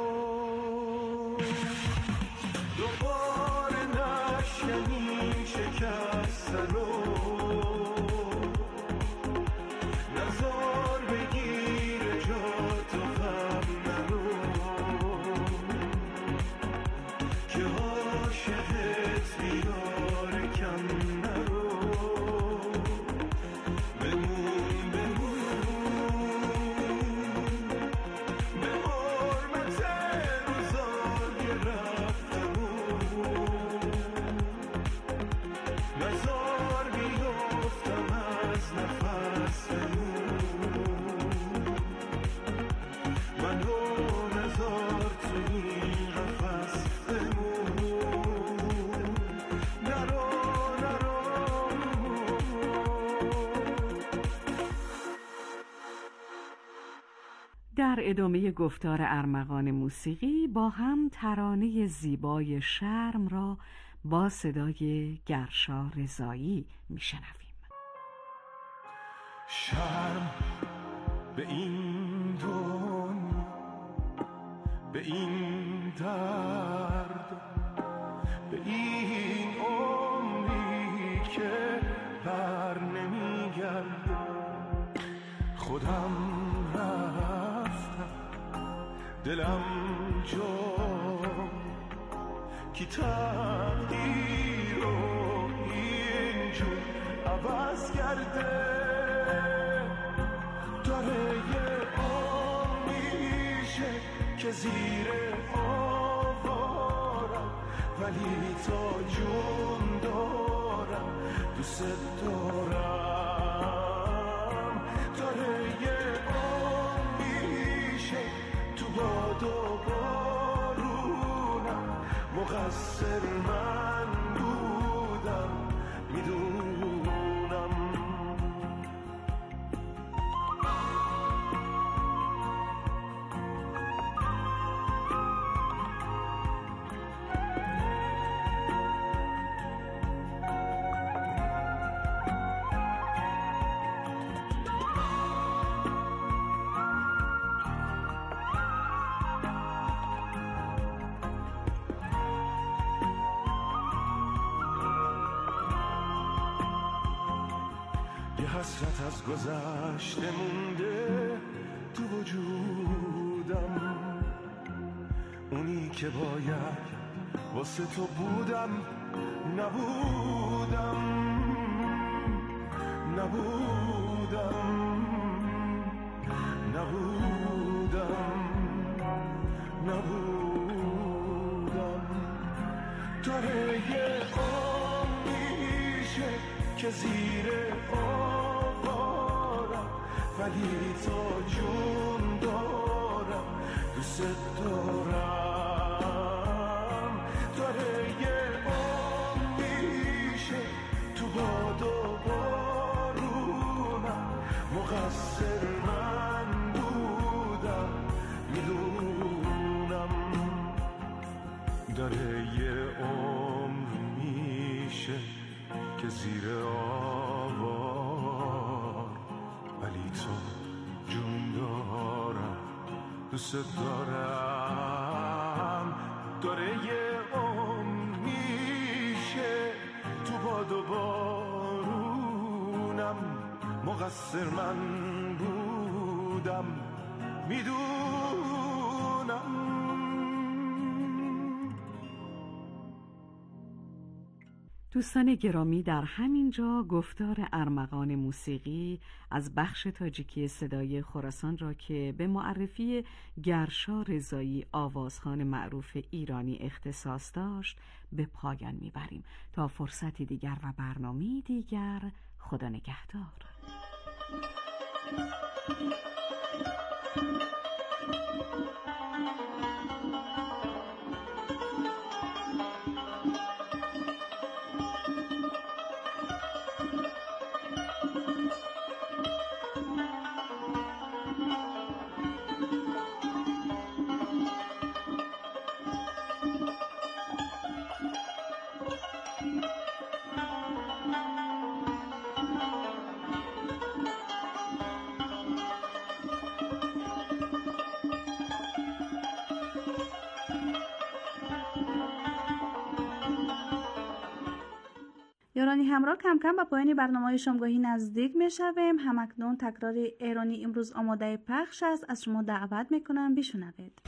[SPEAKER 14] دوباره نشکنیم شکست رو، نزار بگیر جا تو غم نرو، که عاشقت بیار کم نرو، بمون بمون به حرمت روزای رفتمون، نزار بیفتم از نفسمون، منو نزار تو این قفس بمون، نرو نرو.
[SPEAKER 13] در ادامه گفتار ارمغان موسیقی با هم ترانه زیبای شرم را با صدای گرشا رضایی میشنویم.
[SPEAKER 14] شرم به این دنیا، به این درد، به این عمری که بر نمیگرده، خودم رفتم دلم جا کی تقدیر رو اینجور عوض کرده داره یه آمیشه که زیر آوارم ولی تا جون دارم دوست دارم داره یه آمیشه تو باد و بارونم مقصر من بودم میدونم حسرت از گذشته مونده تو وجودم اونی که باید واسه تو بودم نبودم داره یه آمیشه که زیر ولی تا جون دارم دوست دارم داره یه آمیشه تو باد و بارونم مقصر من بودم میدونم داره یه عمر میشه که زیر ولی تو جون دارم دوست دارم داره یه عمر میشه تو باد و بارونم مقصر من بودم میدونم.
[SPEAKER 13] دوستان گرامی، در همین جا گفتار ارمغان موسیقی از بخش تاجیکی صدای خراسان را که به معرفی گرشا رضایی آوازخوان معروف ایرانی اختصاص داشت به پایان میبریم. تا فرصتی دیگر و برنامه‌ای دیگر، خدا نگهدار.
[SPEAKER 2] یارانی همراه، کم کم به پایان برنامه شامگاهی نزدیک میشویم. همکنون تکرار ایرانی امروز آماده پخش است. از شما دعوت میکنم بشنوید.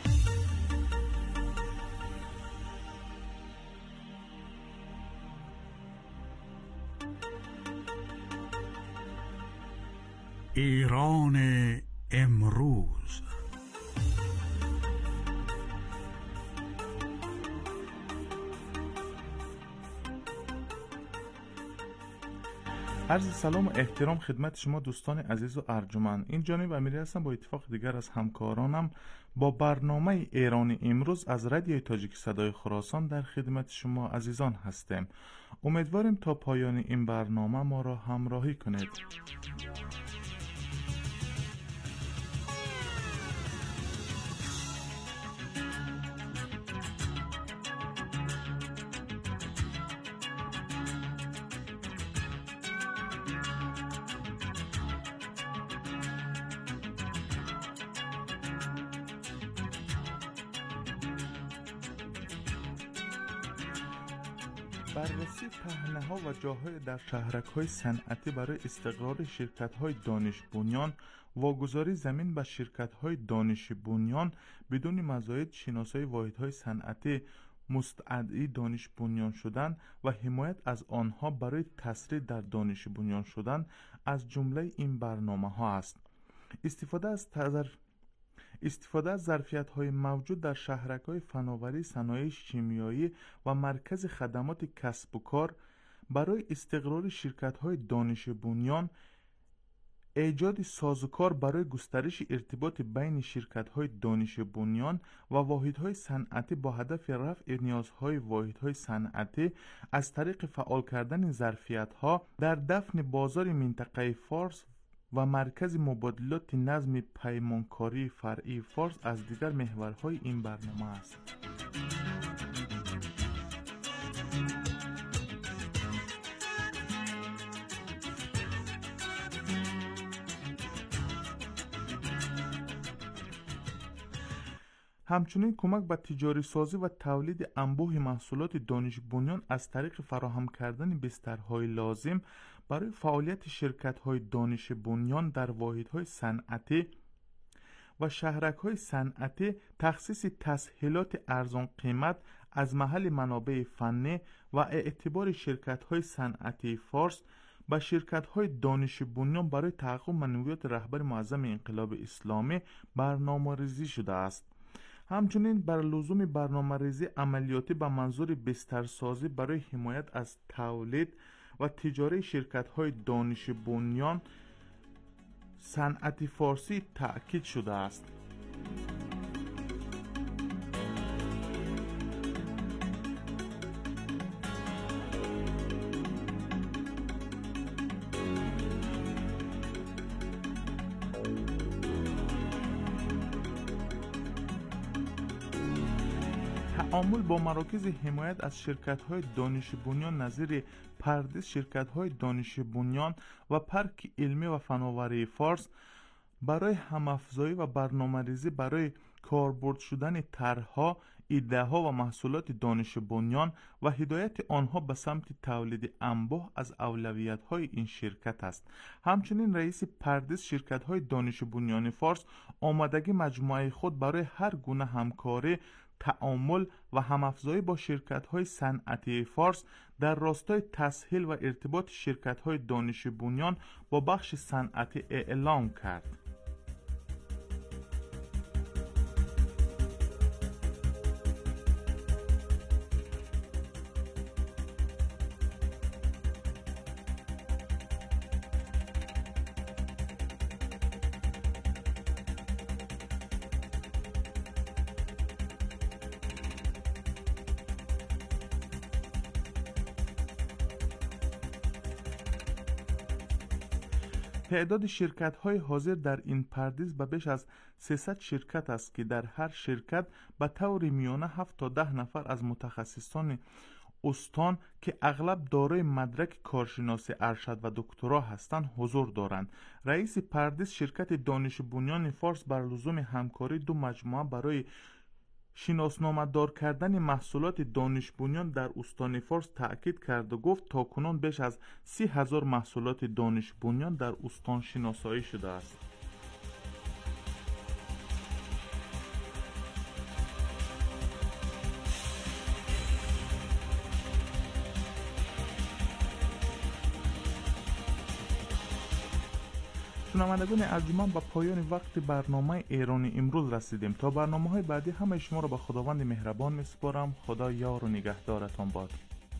[SPEAKER 9] ایران امروز.
[SPEAKER 4] عرض سلام و احترام خدمت شما دوستان عزیز و ارجمند. این جانب امیری هستم با اتفاق دیگر از همکارانم با برنامه ایران امروز از رادیوی تاجیک صدای خراسان در خدمت شما عزیزان هستیم. امیدواریم تا پایان این برنامه ما را همراهی کنید. بررسی پهنه‌ها و جاهای در شهرک‌های صنعتی برای استقرار شرکت‌های دانش بنیان، واگذاری زمین به شرکت‌های دانش بنیان بدون مزاید، شناسایی واحدهای صنعتی مستدعی دانش بنیان شدن و حمایت از آنها برای تسریع در دانش بنیان شدن از جمله این برنامه‌ها است. استفاده از ظرفیت‌های موجود در شهرک‌های فناوری، صنایع شیمیایی و مرکز خدمات کسب و کار برای استقرار شرکت‌های دانش بنیان، ایجاد سازوکار برای گسترش ارتباط بین شرکت‌های دانش بنیان و واحدهای صنعتی با هدف رفع نیازهای واحدهای صنعتی از طریق فعال کردن ظرفیت‌ها در دفن بازار منطقه فارس و مرکز مبادلات نظم پیمانکاری فرعی فارس از دیگر محورهای این برنامه است. همچنین کمک به تجاری سازی و تولید انبوه محصولات دانش بنیان از طریق فراهم کردن بسترهای لازم برای فعالیت شرکت‌های دانش بنیان در واحدهای صنعتی و شهرک‌های صنعتی، تخصیص تسهیلات ارزان قیمت از محل منابع فنی و اعتبار شرکت‌های صنعتی فارس به شرکت‌های دانش بنیان برای تحقق منویات رهبر معظم انقلاب اسلامی برنامه‌ریزی شده است. همچنین بر لزوم برنامه‌ریزی عملیاتی به منظور بسترسازی برای حمایت از تولید و تجاری شرکت‌های دانش بنیان صنعتی فارسی تأکید شده است. تعامل با مراکز حمایت از شرکت‌های دانش بنیان نظیر پردیس، شرکت‌های دانش بنیان و پارک علمی و فناوری فارس برای همافزایی و برنامه‌ریزی برای کاربرد شدن طرح‌ها، ایده‌ها و محصولات دانش بنیان و هدایت آنها به سمت تولید انبوه از اولویت‌های این شرکت است. همچنین رئیس پردیس شرکت‌های دانش بنیان فارس آمادگی مجموعه خود برای هر گونه همکاری، تعامل و همافزایی با شرکت‌های صنعتی فارس در راستای تسهیل و ارتباط شرکت‌های دانش بنیان با بخش صنعتی اعلام کرد. تعداد شرکت‌های حاضر در این پردیس به بیش از 300 شرکت است که در هر شرکت به طور میانه 7 تا 10 نفر از متخصصان استان که اغلب دارای مدرک کارشناسی ارشد و دکترا هستند حضور دارند. رئیس پردیس شرکت دانش بنیان فارس بر لزوم همکاری دو مجموعه برای شناسنامه دار کردن محصولات دانش بنیان در استان فارس تأکید کرد و گفت تاکنون بیش از 30,000 محصولات دانش بنیان در استان شناسایی شده است. شنوندگان ارجمند، به پایان وقت برنامه ایران امروز رسیدیم. تا برنامه‌های بعدی همه شما را به خداوند مهربان می‌سپارم. خدا یار و نگهدارتان باد.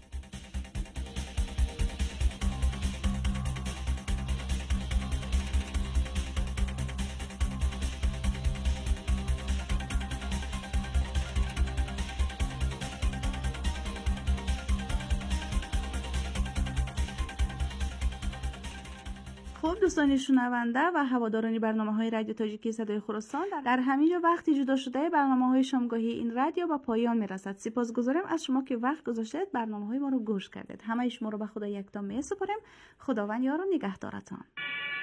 [SPEAKER 2] خب دوستان شنونده و هواداران برنامه‌های رادیو تاجیکی صدای خراسان، در همینجا وقتی جدا شده برنامه‌های شامگاهی این رادیو به پایان میرسد. سپاسگزارم از شما که وقت گذاشتید برنامه‌های ما رو گوش کردید. همه شما رو به خدا یکتا میسپارم. خداوند یار و نگهدارتان.